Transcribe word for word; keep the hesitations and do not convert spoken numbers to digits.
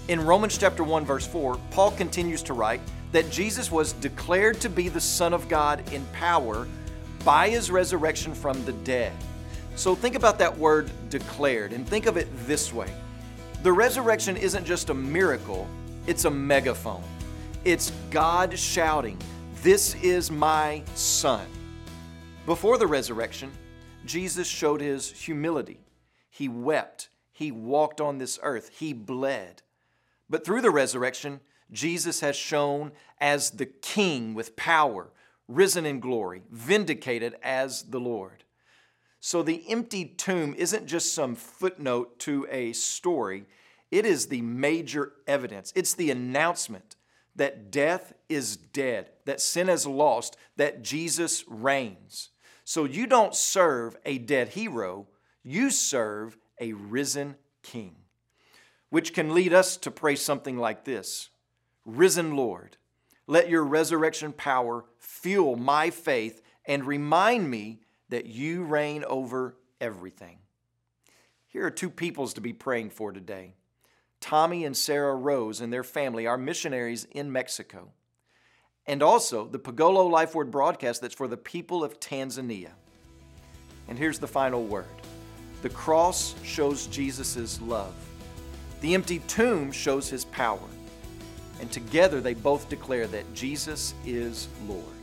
In Romans chapter one, verse four, Paul continues to write that Jesus was declared to be the Son of God in power by his resurrection from the dead. So think about that word declared and think of it this way. The resurrection isn't just a miracle, it's a megaphone. It's God shouting, "This is my Son." Before the resurrection, Jesus showed his humility. He wept. He walked on this earth. He bled. But through the resurrection, Jesus has shown as the King with power, risen in glory, vindicated as the Lord. So the empty tomb isn't just some footnote to a story. It is the major evidence. It's the announcement that death is dead, that sin is lost, that Jesus reigns. So you don't serve a dead hero, you serve a risen King. Which can lead us to pray something like this: Risen Lord, let your resurrection power fuel my faith and remind me that you reign over everything. Here are two peoples to be praying for today. Tommy and Sarah Rose and their family are missionaries in Mexico. And also the Pagolo Life Word broadcast that's for the people of Tanzania. And here's the final word. The cross shows Jesus' love. The empty tomb shows his power. And together they both declare that Jesus is Lord.